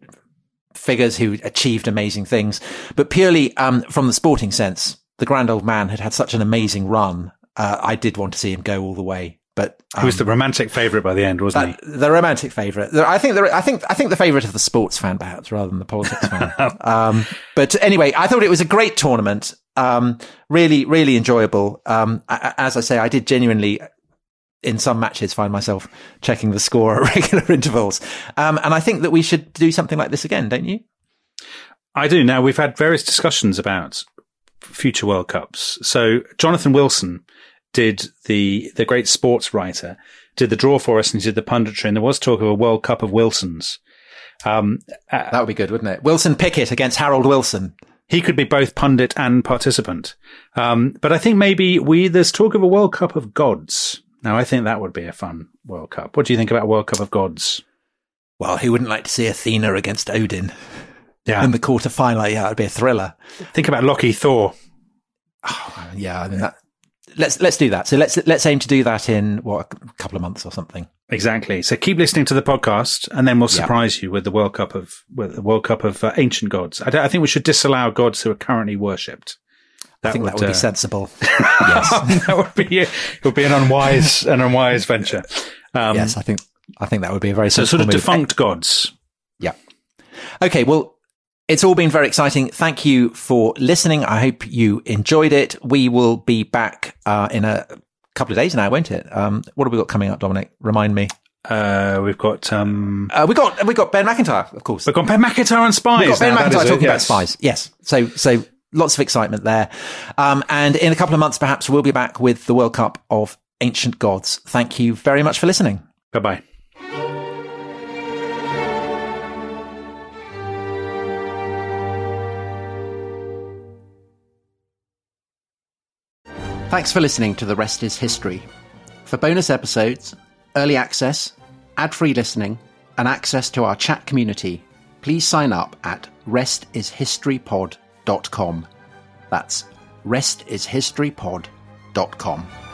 Speaker 3: figures who achieved amazing things. But purely um, from the sporting sense, the grand old man had had such an amazing run. Uh, I did want to see him go all the way. But um,
Speaker 1: he was the romantic favourite by the end, wasn't
Speaker 3: that,
Speaker 1: he?
Speaker 3: The romantic favourite. I think. The, I think. I think the favourite of the sports fan, perhaps, rather than the politics fan. um, but anyway, I thought it was a great tournament. Um, really, really enjoyable. Um, as I say, I did genuinely, in some matches, find myself checking the score at regular intervals. Um, and I think that we should do something like this again, don't you?
Speaker 1: I do. Now, we've had various discussions about future World Cups. So Jonathan Wilson did the the great sports writer, did the draw for us, and he did the punditry, and there was talk of a World Cup of Wilsons. Um,
Speaker 3: uh, that would be good, wouldn't it? Wilson Pickett against Harold Wilson.
Speaker 1: He could be both pundit and participant. Um, but I think maybe we, there's talk of a World Cup of Gods. Now, I think that would be a fun World Cup. What do you think about World Cup of Gods?
Speaker 3: Well, who wouldn't like to see Athena against Odin?
Speaker 1: Yeah.
Speaker 3: In the quarter-final, yeah, it'd be a thriller.
Speaker 1: Think about Loki Thor.
Speaker 3: Oh, yeah, I mean that. Let's let's do that. So let's let's aim to do that in what, a couple of months or something.
Speaker 1: Exactly. So keep listening to the podcast, and then we'll surprise yep. you with the World Cup of with the World Cup of uh, ancient gods. I, I think we should disallow gods who are currently worshipped.
Speaker 3: That I think would, that would uh, be sensible.
Speaker 1: Yes, that would be it. Would be an unwise an unwise venture. Um,
Speaker 3: yes, I think I think that would be a very
Speaker 1: so
Speaker 3: sensible
Speaker 1: sort of
Speaker 3: move.
Speaker 1: defunct gods.
Speaker 3: Yeah. Okay. Well. It's all been very exciting. Thank you for listening. I hope you enjoyed it. We will be back uh, in a couple of days now, won't it? Um, what have we got coming up, Dominic? Remind me.
Speaker 1: Uh, we've got um,
Speaker 3: uh, we got we got Ben McIntyre, of course.
Speaker 1: We've got Ben McIntyre and Spies.
Speaker 3: We've got Ben
Speaker 1: now,
Speaker 3: McIntyre talking
Speaker 1: yes.
Speaker 3: about Spies. Yes. So so lots of excitement there. Um, and in a couple of months, perhaps we'll be back with the World Cup of Ancient Gods. Thank you very much for listening.
Speaker 1: Bye bye.
Speaker 7: Thanks for listening to The Rest is History. For bonus episodes, early access, ad-free listening, and access to our chat community, please sign up at rest is history pod dot com. That's rest is history pod dot com.